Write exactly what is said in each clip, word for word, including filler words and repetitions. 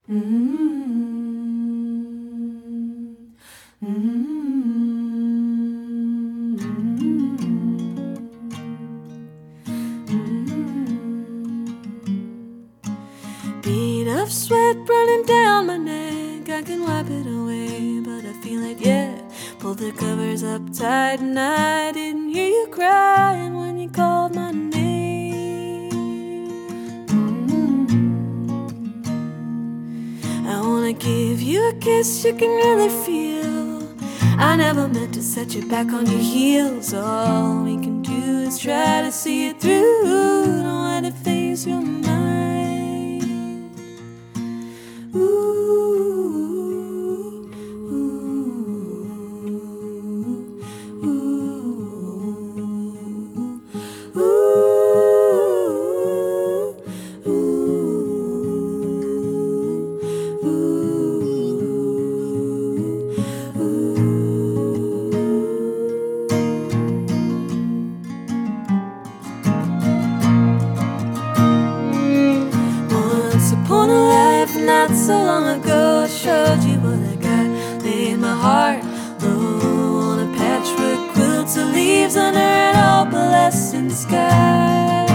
Mm-hmm. Mm-hmm. Mm-hmm. Bead of sweat running down my neck, I can wipe it away, but I feel it yet. Pulled the covers up tight and I didn't hear you crying when you called my name. Mm-hmm. I wanna give you a kiss you can really feel. I never meant to set you back on your heels. All we can do is try to see it through. Don't let it phase your mind. Ooh, ooh, ooh, ooh, ooh, Once upon a life, not so long ago, I showed you what I got. Laid my heart low on a patchwork quilt of leaves under an opalescent sky.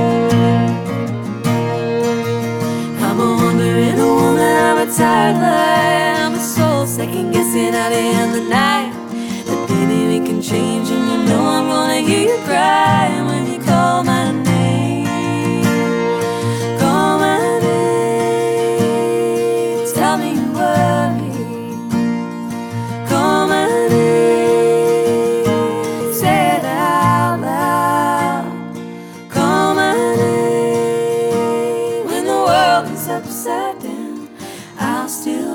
I'm a wandering woman, I'm a tired light. I'm a soul second guessing out in the night. But baby, we can change, and you know I'm gonna hear you cry when you call my name. Call my name, tell me you worry. Call my name, say it out loud. Call my name, when the world is upside down, I'll still